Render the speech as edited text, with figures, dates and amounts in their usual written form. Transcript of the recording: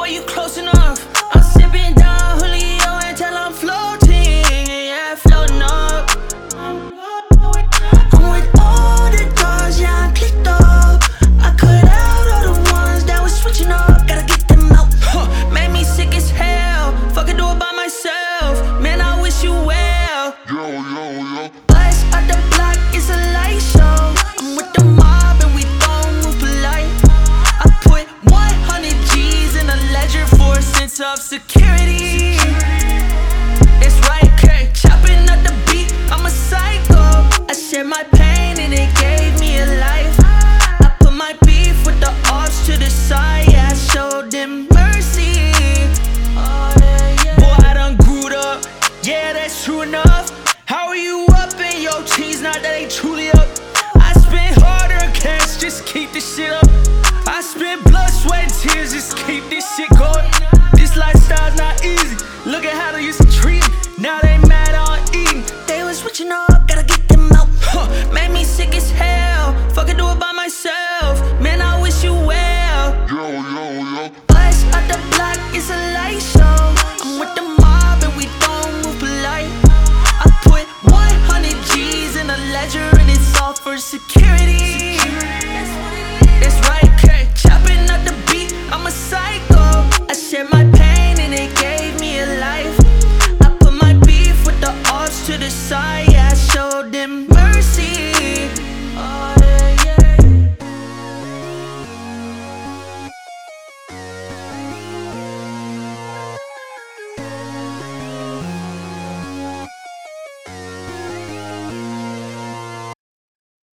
are you close enough? I'm sipping down Julio until I'm floating. Yeah, floating up. I'm with all the dogs, yeah, I'm clicked up. I cut out all the ones that was switching up. Gotta get them out. Made me sick as hell. Fucking do it by myself. Man, I wish you well. Bust out the block, it's a light show. I'm with the mob and we don't move polite. I put 100 G's in a ledger for a sense of security. It's right, okay. Chopping up the beat, I'm a psycho. I share my pain and it gave me a life. I put my beef with the ops to the side. Yeah, I showed them mercy. Boy, I done grewed up. Yeah, that's true enough. How are you up in your cheese? Not that they truly up. I spent harder cash, just keep this shit up. I spent blood, sweat, and tears, just keep this shit going. This lifestyle's not easy. Look at how they used to treat me. Now they mad on eating. They was switching up, gotta get them out. Made me sick as hell. Fucking do it by myself. Man, I wish you well. Bust out the block, it's a light show. I'm with the mob and we don't move polite. I put 100 G's in a ledger and it's all for security.